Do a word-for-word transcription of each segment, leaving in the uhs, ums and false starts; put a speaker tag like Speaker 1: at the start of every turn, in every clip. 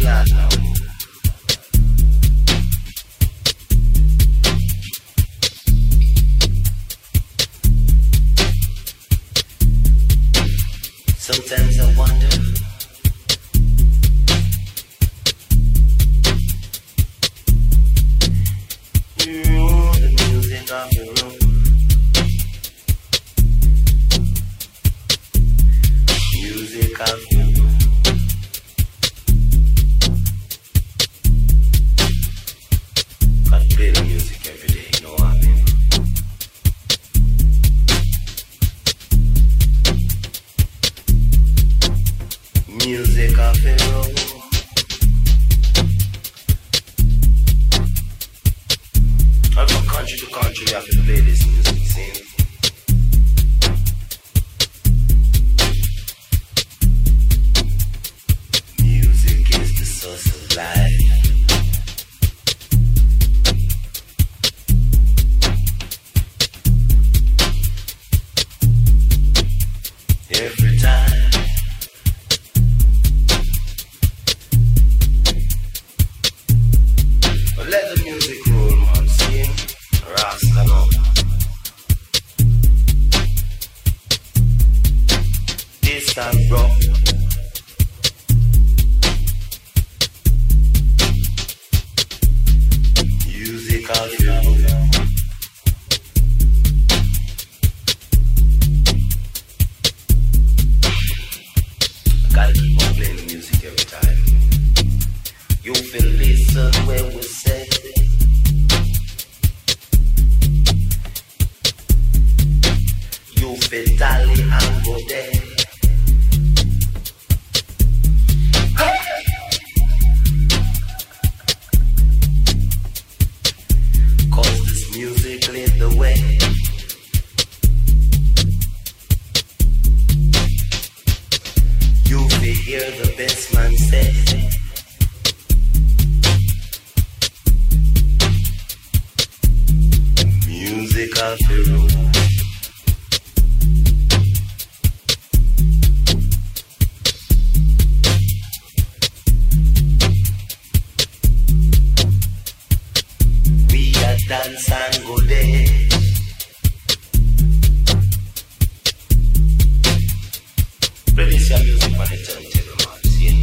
Speaker 1: that now. Sometimes I wonder mm, the music of the room. Music of the room. Gotta play the music every day, you know what I mean? Music of the road. I'm from country to country, we have to play this music, see? Music is the source of life. Every time let the music roll, man. See? Rasta now. This and rock. Music of the room. I gotta keep on playing the music every time. You feel listen when we say you feel tally and go there. Cause this music lead the way. You feel hear the best man say. Music of the room. We a dance and go there. Release your music on the turntable, man. See?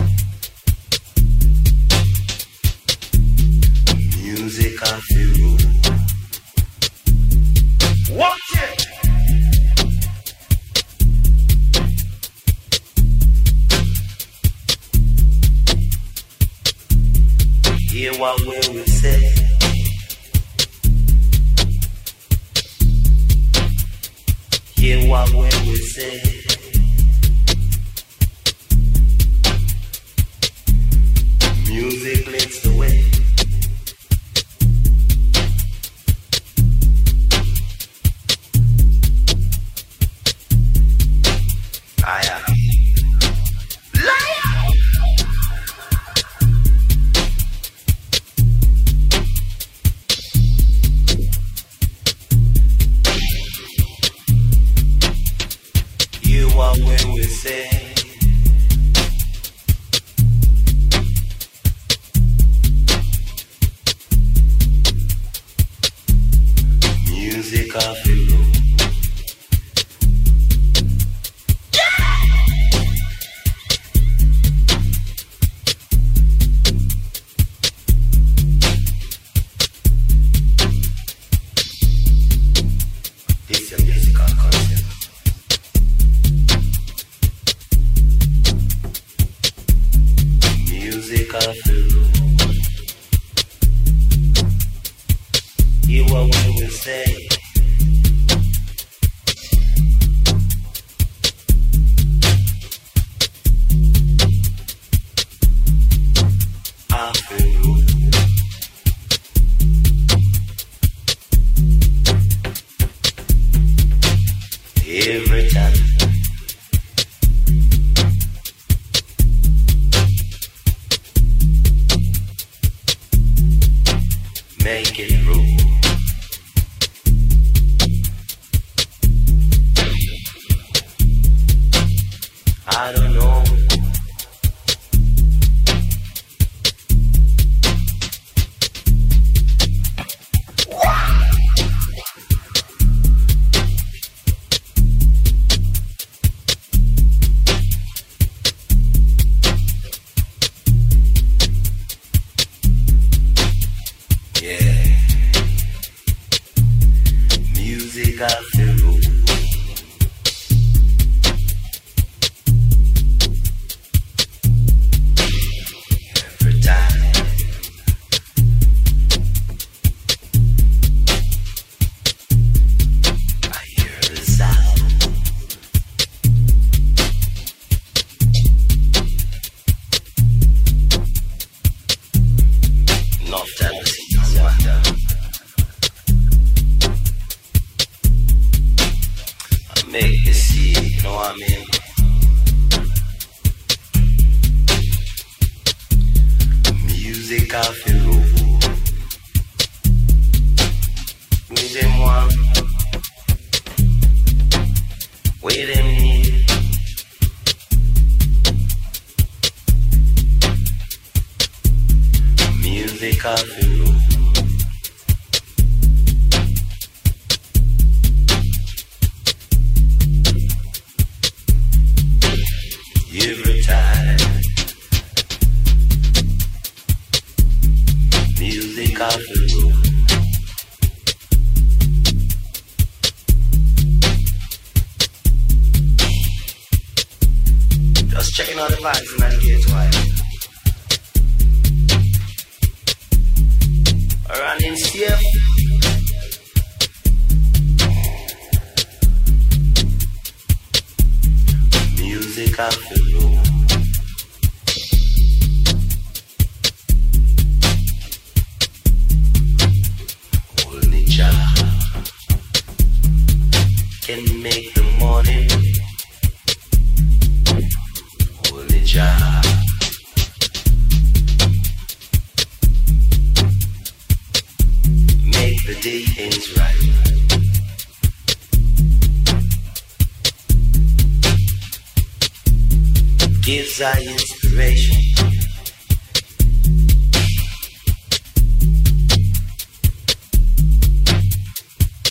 Speaker 1: Music of the room. Watch it! Hear what we will say. Hear what we will say. Music leads the way. I am liar. You are when we say music of the room. Music of the room. Hear what we will say. Of the room. Every time. Make it rule. I don't know music of the road. Every time I hear the sound, nostalgia wonder. Make me see, you know what I mean? Music of the road. Me them want, where them need. Music of the road. Every time music of the road. Just checking out the vibes in that gateway. Running safe. Music of the road. Only Jah can make the morning. Only Jah make the day ends right. Gives our inspiration.